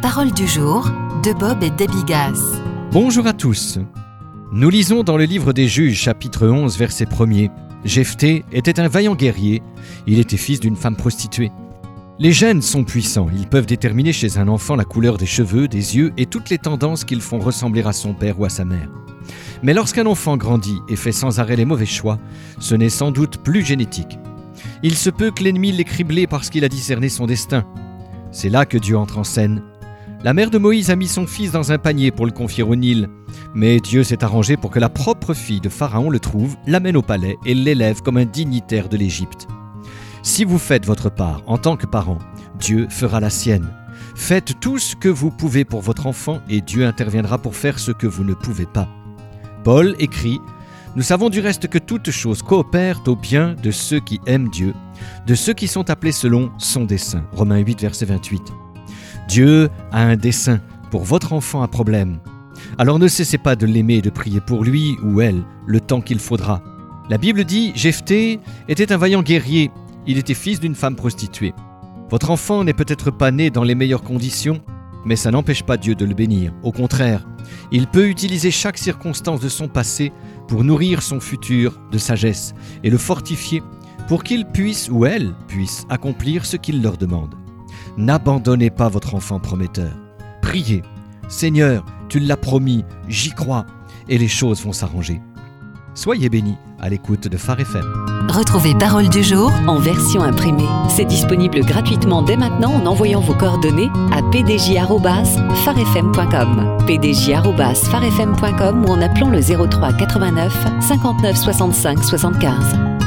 Parole du jour de Bob et Debbie Gass. Bonjour à tous. Nous lisons dans le livre des Juges, chapitre 11, verset 1er. Jephthé était un vaillant guerrier. Il était fils d'une femme prostituée. Les gènes sont puissants. Ils peuvent déterminer chez un enfant la couleur des cheveux, des yeux et toutes les tendances qui le font ressembler à son père ou à sa mère. Mais lorsqu'un enfant grandit et fait sans arrêt les mauvais choix, ce n'est sans doute plus génétique. Il se peut que l'ennemi l'ait criblé parce qu'il a discerné son destin. C'est là que Dieu entre en scène. La mère de Moïse a mis son fils dans un panier pour le confier au Nil. Mais Dieu s'est arrangé pour que la propre fille de Pharaon le trouve, l'amène au palais et l'élève comme un dignitaire de l'Égypte. Si vous faites votre part en tant que parent, Dieu fera la sienne. Faites tout ce que vous pouvez pour votre enfant et Dieu interviendra pour faire ce que vous ne pouvez pas. Paul écrit « Nous savons du reste que toutes choses coopèrent au bien de ceux qui aiment Dieu, de ceux qui sont appelés selon son dessein. » Romains 8, verset 28. Dieu a un dessein pour votre enfant à problème. Alors ne cessez pas de l'aimer et de prier pour lui ou elle le temps qu'il faudra. La Bible dit « Jephthé était un vaillant guerrier. Il était fils d'une femme prostituée. » Votre enfant n'est peut-être pas né dans les meilleures conditions, mais ça n'empêche pas Dieu de le bénir. Au contraire, il peut utiliser chaque circonstance de son passé pour nourrir son futur de sagesse et le fortifier pour qu'il puisse ou elle puisse accomplir ce qu'il leur demande. N'abandonnez pas votre enfant prometteur. Priez. Seigneur, tu l'as promis, j'y crois, et les choses vont s'arranger. Soyez bénis à l'écoute de Phare FM. Retrouvez Parole du jour en version imprimée. C'est disponible gratuitement dès maintenant en envoyant vos coordonnées à pdj@farefm.com, pdj@farefm.com ou en appelant le 03 89 59 65 75.